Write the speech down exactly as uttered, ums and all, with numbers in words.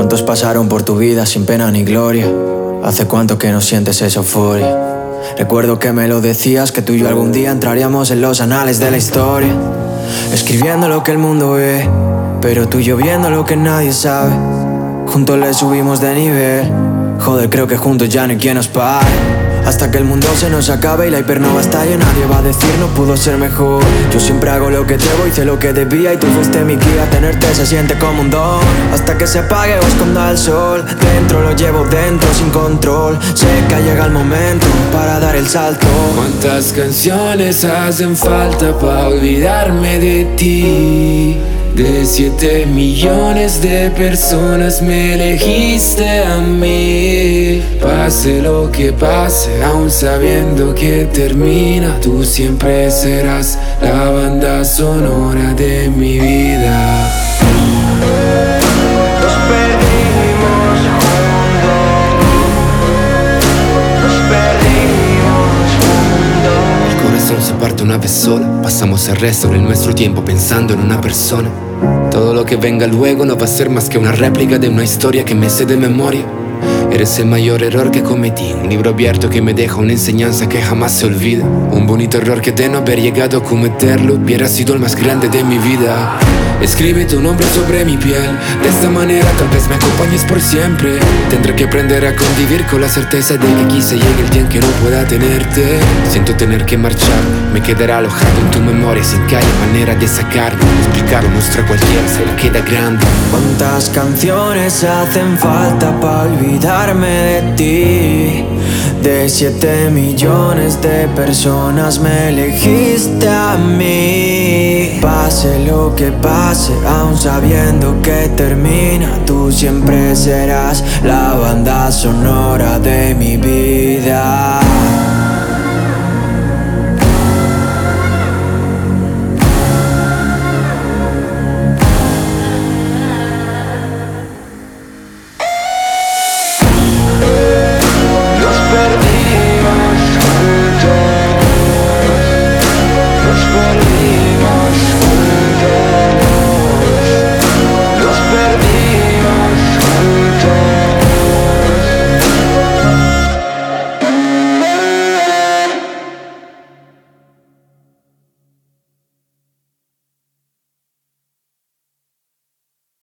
¿Cuántos pasaron por tu vida sin pena ni gloria? ¿Hace cuánto que no sientes esa euforia? Recuerdo que me lo decías, que tú y yo algún día entraríamos en los anales de la historia, escribiendo lo que el mundo ve, pero tú y yo viendo lo que nadie sabe. Juntos le subimos de nivel, joder, creo que juntos ya no hay quien nos pare. Hasta que el mundo se nos acabe y la hipernova estalle, nadie va a decir no pudo ser mejor. Yo siempre hago lo que debo, hice lo que debía y tú fuiste mi guía. Tenerte se siente como un don, hasta que se apague o esconda el sol. Dentro lo llevo dentro sin control, sé que llega el momento para dar el salto. ¿Cuántas canciones hacen falta para olvidarme de ti? De siete millones de personas me elegiste a mí. Pase lo que pase, aún sabiendo que termina, tú siempre serás la banda sonora de mi vida. Nos perdimos juntos, nos perdimos juntos. El corazón se parte una vez sola, pasamos el resto de nuestro tiempo pensando en una persona. Todo lo que venga luego no va a ser más que una réplica de una historia que me sé de memoria. Eres el mayor error que cometí, un libro abierto que me deja una enseñanza que jamás se olvida. Un bonito error que de no haber llegado a cometerlo hubiera sido el más grande de mi vida. Escribe tu nombre sobre mi piel, de esta manera tal vez me acompañes por siempre. Tendré que aprender a convivir con la certeza de que quizá llegue el día en que no pueda tenerte. Siento tener que marchar, me quedará alojado en tu memoria sin que haya manera de sacarlo. Explicarlo muestra cualquiera, se la queda grande. ¿Cuántas canciones hacen falta para olvidarme de ti? De siete millones de personas me elegiste a mí. Pase lo que pase, aún sabiendo que termina, tú siempre serás la banda sonora de mi vida.